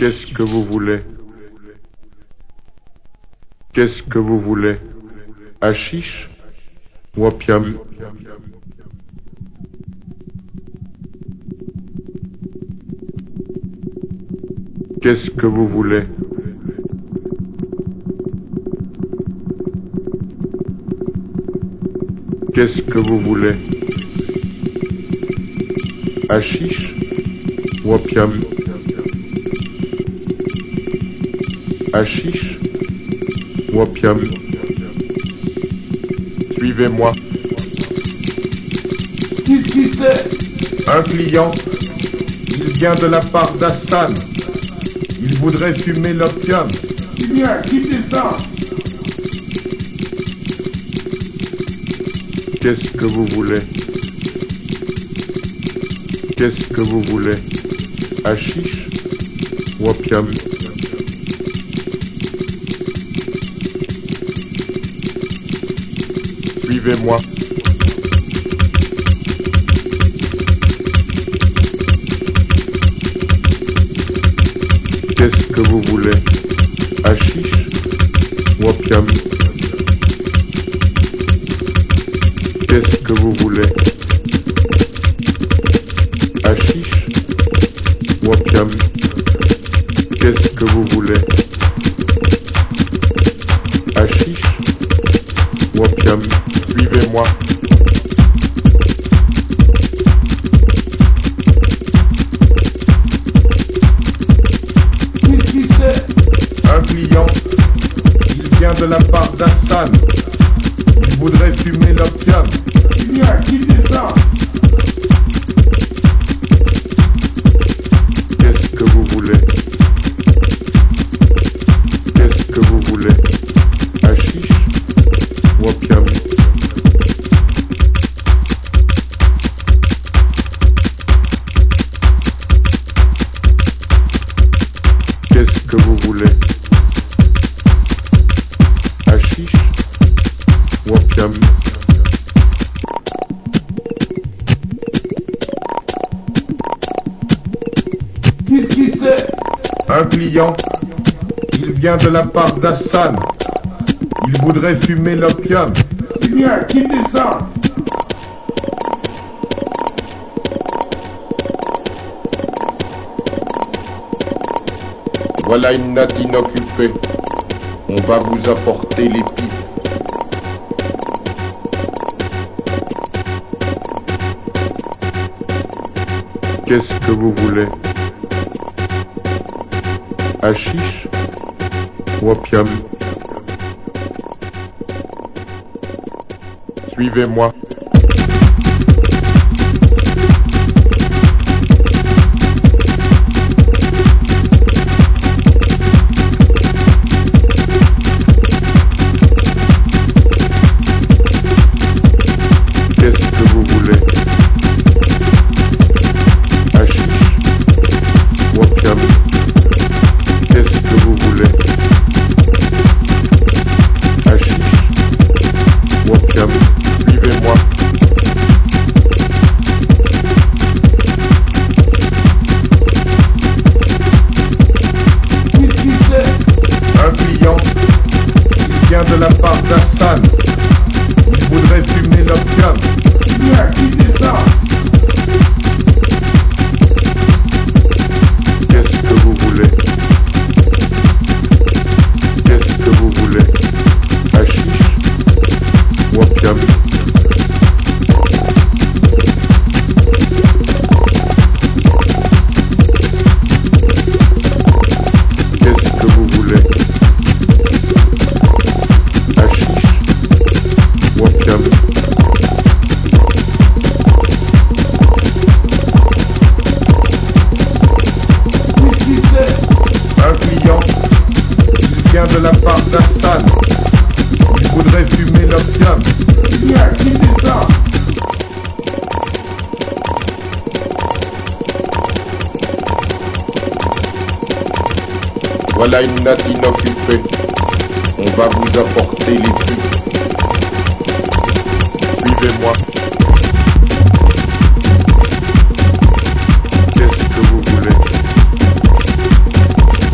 Qu'est-ce que vous voulez? Qu'est-ce que vous voulez? Hashish ou opium? Qu'est-ce que vous voulez? Qu'est-ce que vous voulez? Hashish ou opium? Hashish ou opium? Suivez-moi. Qui c'est? Un client. Il vient de la part d'Hassan. Il voudrait fumer l'opium. Bien, quittez ça. Qu'est-ce que vous voulez? Qu'est-ce que vous voulez? Hashish ou opium? Suivez-moi. Qu'est-ce que vous voulez? Hashish ou opium? Qu'est-ce que vous voulez? Hashish ou opium? Qu'est-ce que vous voulez? Hashish ou opium? Suivez-moi. Qui c'est? Un client. Il vient de la part d'Hassan. Il voudrait fumer l'opium. Bien, quittez ça. Qu'est-ce que vous voulez? Qu'est-ce que vous voulez? Hashish ou opium? Qu'est-ce que vous voulez? Hashish ou opium? Qui c'est? Un client. Il vient de la part d'Hassan. Il voudrait fumer l'opium. Bien, quittez ça. Voilà une natte inoccupée. On va vous apporter les pipes. Qu'est-ce que vous voulez? Hashish ou opium? Suivez-moi. Qu'est-ce que vous voulez? Hashish ou opium? Qu'est-ce que vous voulez? Hashish ou opium? Suivez-moi. Qui c'est? Un client. Il vient de la part d'Hassan. Il voudrait fumer l'opium. Bien, quittez ça. Qu'est-ce que vous voulez? Qu'est-ce que vous voulez? Hashish ou opium? Qu'est-ce que vous voulez? Hashish ou opium? Qui c'est? Un client. Il vient de la part d'Hassan. Il voudrait fumer l'opium. Bien, quittez ça. Voilà une natte inoccupée. On va vous apporter les pipes. Suivez-moi. Qu'est-ce que vous voulez?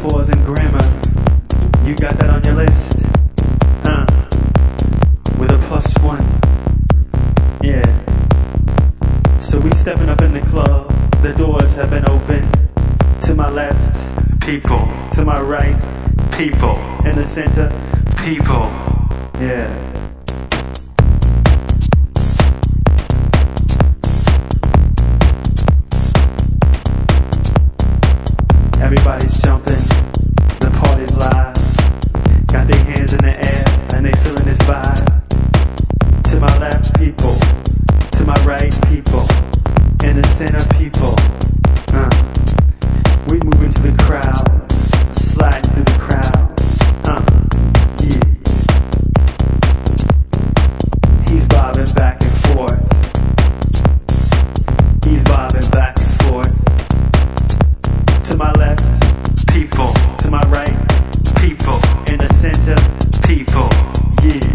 metaphors and grammar. You got that on your list? With a +1. Yeah. So we stepping up in the club. The doors have been opened. To my left, people. To my right, people. In the center, people. Yeah. Everybody's jumping, the party's live. Got their hands in the air and they feeling this vibe. To my left, people. To my right, people. In the center, people. We move into the crowd, slide through the crowd. Yeah. He's bobbing back and forth. He's bobbing back and forth. To my left, people. To my right, people. In the center, people. Yeah.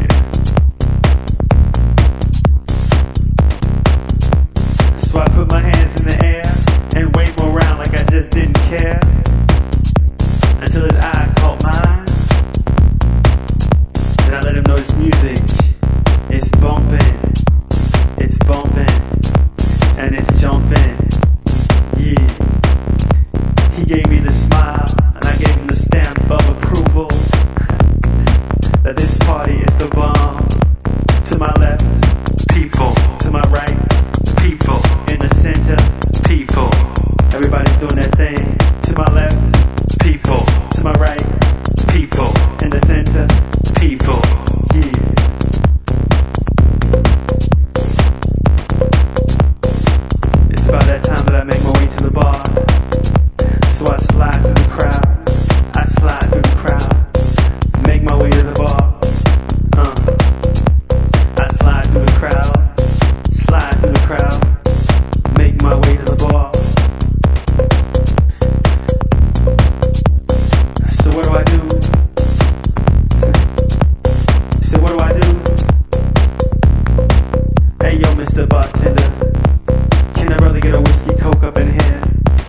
So I put my hands in the air and wave them around like I just didn't care. Until his eye caught mine. Then I let him know it's music. It's bumping. It's bumping. And it's jumping. Yeah. He gave me the smile, and I gave him the stamp of approval. That this party is the bomb. To my left, people. To my right, people. In the center, people. Everybody's doing their thing. To my left, people. To my right, people. In the center, people. Yeah. It's about that time that I make my way to the bar. So I slide through the crowd. I slide through the crowd. Make my way to the bar. I slide through the crowd. Slide through the crowd. Make my way to the bar. So what do I do? So what do I do? Hey yo, Mr. Bartender, can I really get a whiskey coke up in here?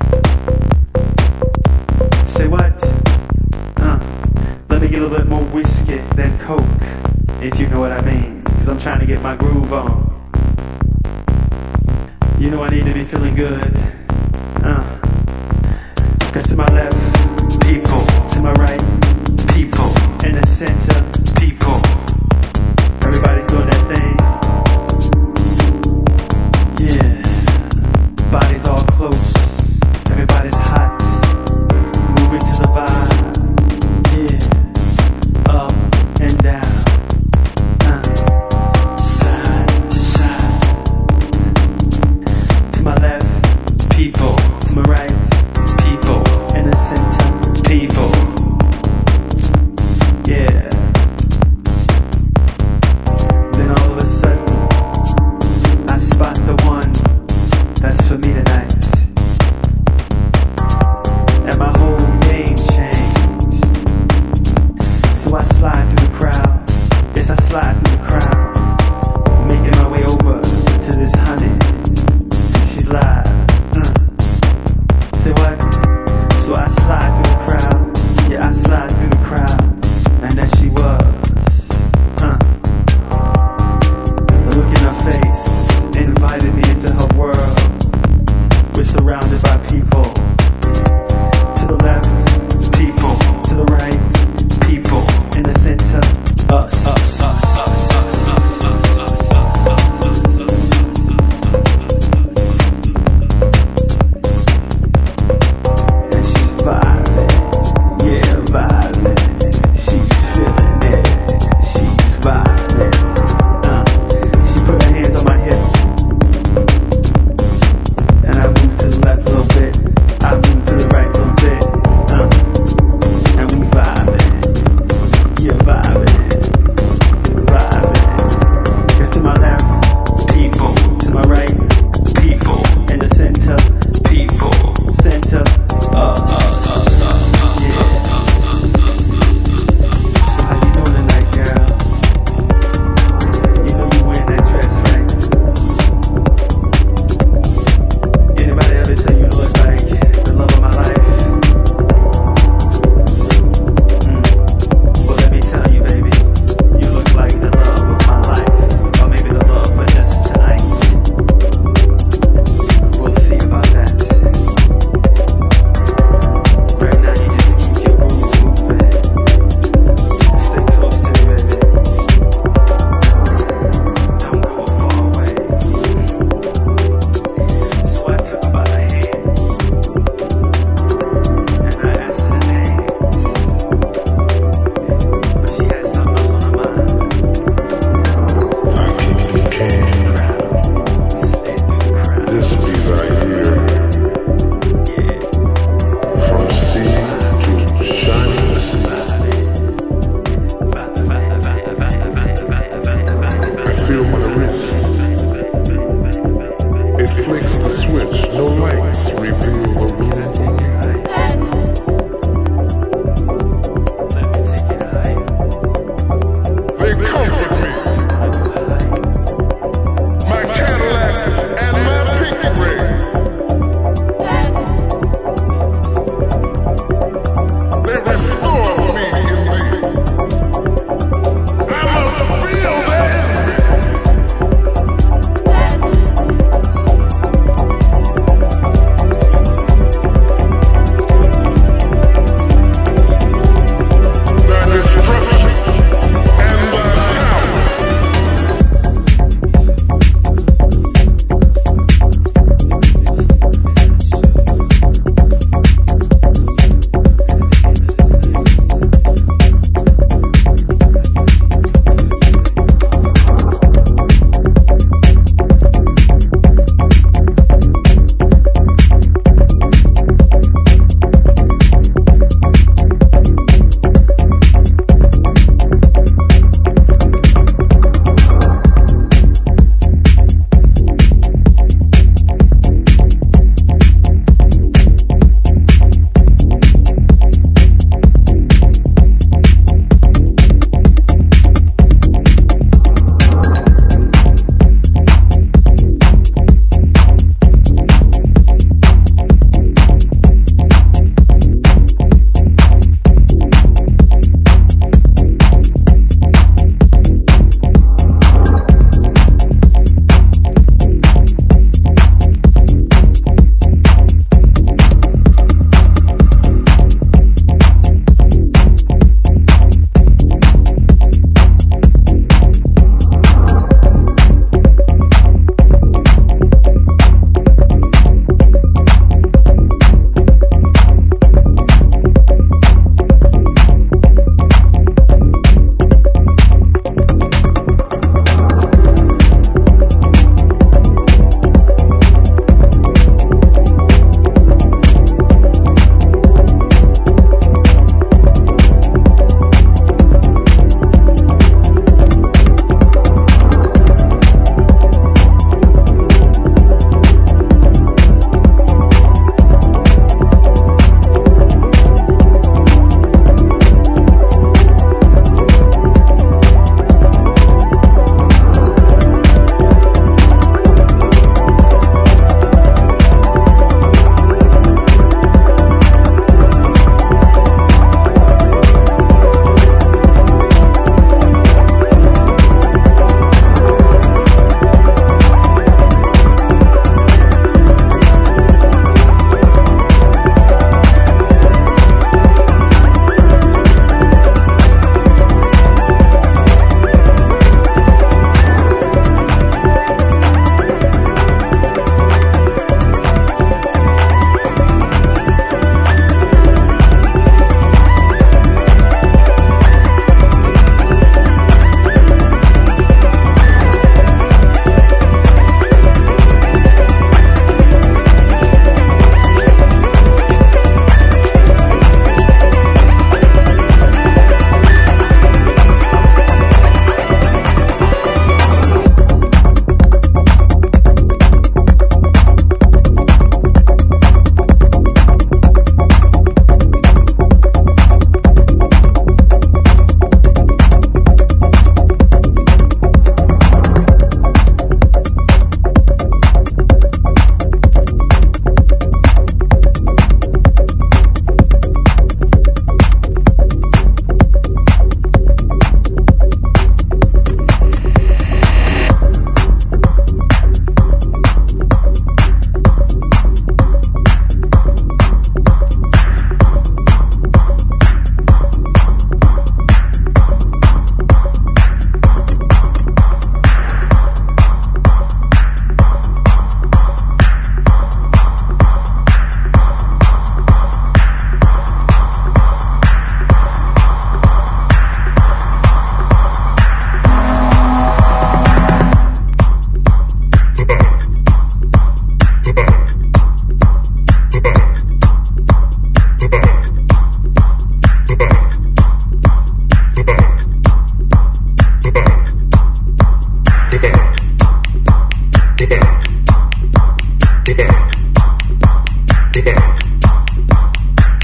Say what? Let me get a little bit more whiskey than coke, if you know what I mean. Cause I'm trying to get my groove on. You know I need to be feeling good. Cause to my left, people. To my right, people. In the center, people. Everybody's doing their thing. Yeah. Bodies all close. Everybody's hot. Moving to the vibe. Yeah. Up and down. Side to side. To my left, people. To my right, people. In the center, people. Yeah. Then all of a sudden, I spot the one that's for me tonight. And my whole game changed. So I slide through the crowd. Yes, I slide through the crowd. Making my way over to this honey. She's live. Say what? So I slide through the crowd. Yeah, I slide through the crowd. And there she was. The look in her face invited me into her world. We're surrounded by people. To the left, people. To the right, people. In the center, us. And she's vibing. Yeah, vibing. She's feeling it. She's vibing. She put her hands on my hip. And I move to the left a little bit. I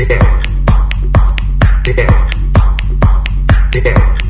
Yeah.